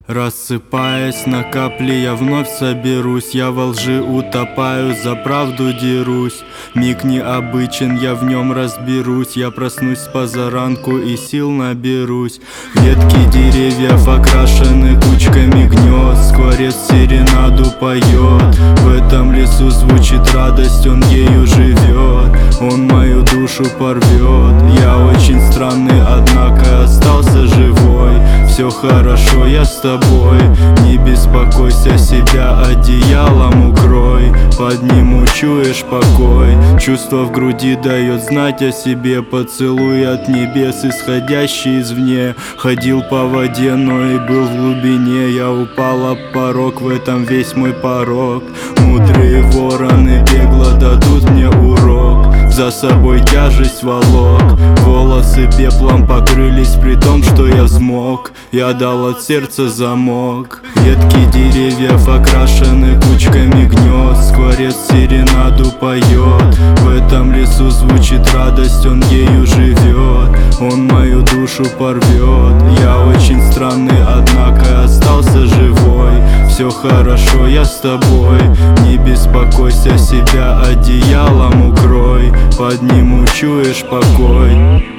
Рассыпаясь на капли, я вновь соберусь. Я во лжи утопаю, за правду дерусь. Миг необычен, я в нем разберусь. Я проснусь с позаранку и сил наберусь. Ветки деревьев окрашены кучками гнезд. Скворец серенаду поет. В этом лесу звучит радость, он ею живет. Он мою душу порвет. Я очень странный, однако остался живой. Все хорошо, я с тобой. Не беспокойся, себя одеялом укрой. Подниму, чуешь покой. Чувство в груди дает знать о себе. Поцелуй от небес, исходящий извне. Ходил по воде, но и был в глубине. Я упал об порог, в этом весь мой порог. Мудрые вороны бегло дадут мне урок. За собой тяжесть волок. Волосы пеплом покрылись, при том, что я взмок. Я дал от сердца замок. Ветки деревьев окрашены кучками гнезд. Скворец серенаду поет. В этом лесу звучит радость, он ею живет. Он мою душу порвет. Я очень странный, однако остался живой. Все хорошо, я с тобой. Не беспокойся, себя одеялом укрой. Подниму, чуешь покой.